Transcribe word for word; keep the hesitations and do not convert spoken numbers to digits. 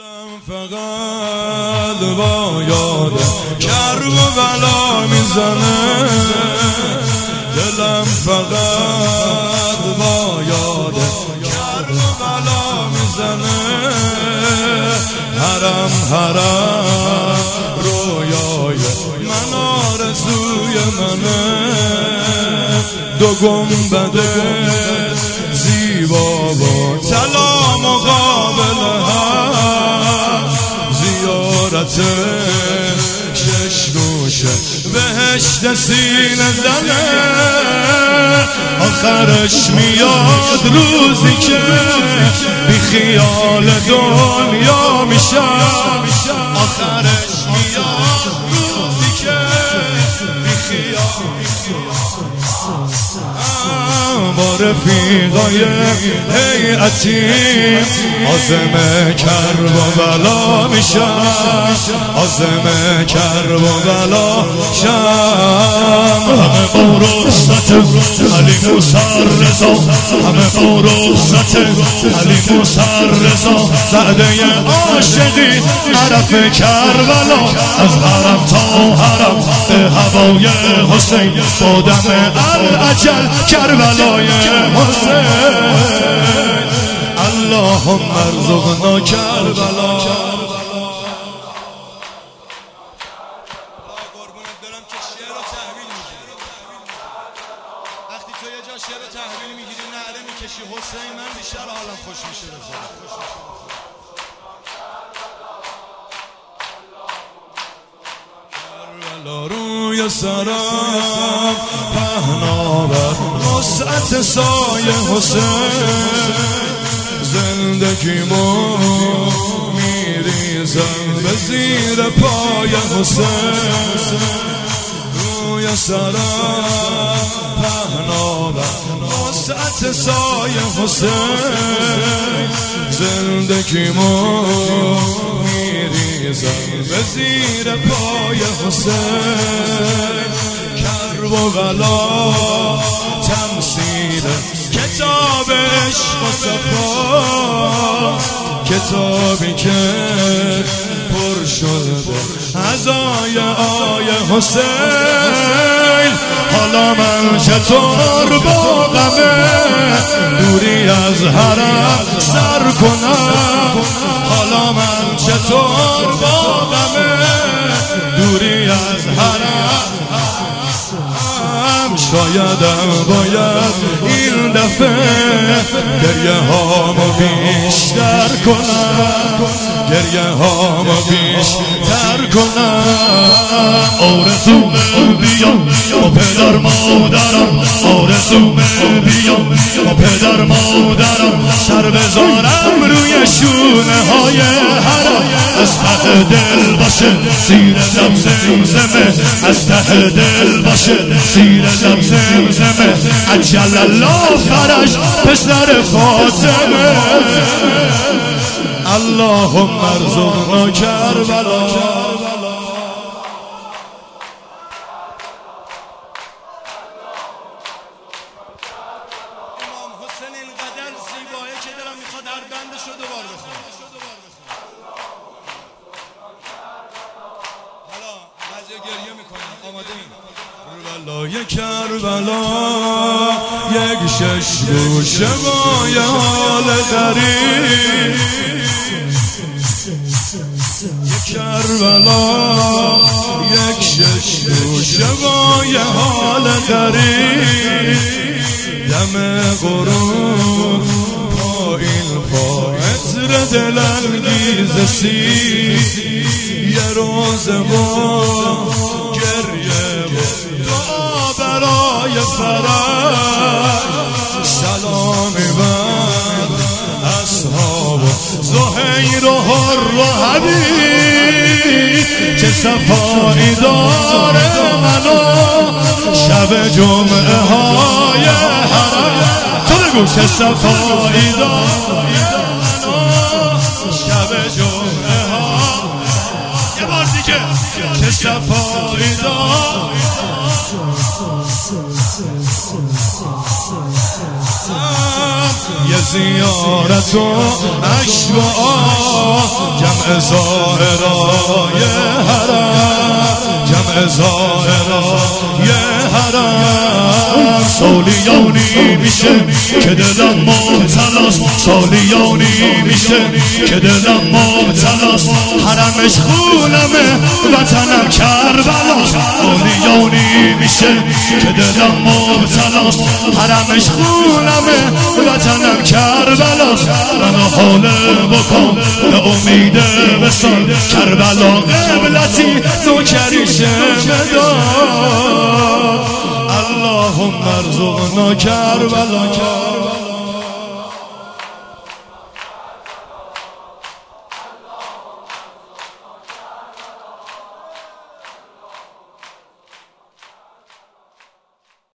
دلم فقط با یاد کرب و بلا میزنه، دلم فقط با یاد کرب و بلا میزنه. حرم حرم رویای من آرزوی منه، دو گنبد زیبا و طلا مقابل هم، زیارت شش گوشه بهشت سینه زنه. آخرش میاد روزی که بی خیال دنیا میشم، آخرش میاد روزی که بی خیال با رفیقای هیئتی عازم کرب و بلا میشم، عازم کرب و بلا شم. همه با رخصت علی موسی رضا، همه با رخصت علی موسی رضا. زعده عاشقی عرف کربلا، از حرم تا حرم به هوای حسین، با دم الاجل کربلای حسین. اللهم ارزقنا کربلا. قربونت برم که شعر و تحویل میگیری، وقتی تو یه جا شعر و تحویل میگیری نعره میکشی حسین، من بیشتر حالم خوش میشه. کربلا روی سرم پهنا بر وسعت سایه حسین، زندگیمو میریزم به زیر پای حسین. روی سرم پهنا بر وسعت سایه حسین، زندگیمو میریزم به زیر پای حسین. کرب و بلا تمثیل کتاب عشق و صفاست، کتابی که پر شده از آیه آیه حسین. حالا من چطور با غمه دوری از حرم سر کنم، حالا من چطور با غمه دوری از حرم. شایدم باید این دفعه گریه هامو بیشتر کنم، گریه هامو بیشتر کنم. آرزومه بیام با پدر مادرم، آرزومه بیام با پدر مادرم، سر بذارم روی شونه های حرم. از ته دل باشه زیر لب زمزمه، از ته دل باشه زیر لب زمزمه. عجل الله فرج پسر فاطمه. اللهم ارزقنا کربلا. امام حسین اینقدر زیبایه که دلم میخواد هر بندشو دوبار بخونم. حالا بعضی گریه میکنن، آماده این کربلای کربلا، یک شش گوشه با یه حال غریب. کربلا یک شش گوشه با یه حال غریب. دم غروب پایین فاعتر دلانگیز سی، یه روز با گریه و دعا برای فرج. سلامی بر اصحاب زهیر و حر و حبیب، که صفایی داره منو شب جمعه های حرم. تو بگو که صفایی داره منو شب جمعه ها. یه بار دیگه که صفایی داره یه زیارت و عشق و آه، جمع جمع ظاهرای حرم، جمع ظاهرای حرم. سالیانی میشه که دلم مبتلاست، سالیانی میشه که دلم مبتلاست. حرمش خونمه وطنم کربلاست، سالیانی میشه که دلم مبتلاست. حرمش خونمه وطنم کربلاست. منو حاله بکن به امید وصال، کربلا قبلتی نوکریشه بدار. اللهم ارزقنا کربلا.